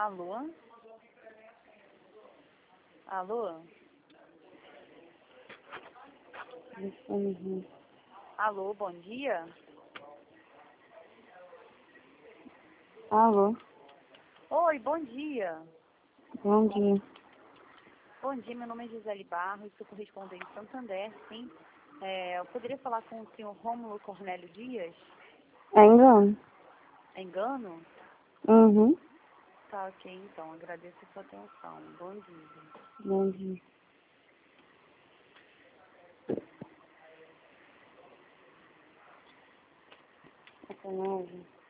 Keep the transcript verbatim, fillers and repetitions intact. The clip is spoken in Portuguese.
Alô? Alô? Uhum. Alô, bom dia? Alô, Oi, bom dia. bom dia. Bom dia, meu nome é Gisele Barros, sou correspondente em Santander, sim. É, eu poderia falar com o senhor Rômulo Cornélio Dias? É engano? É engano? Uhum. Tá, ok, então, agradeço a sua atenção. Bom dia. Bom dia. Sacanagem.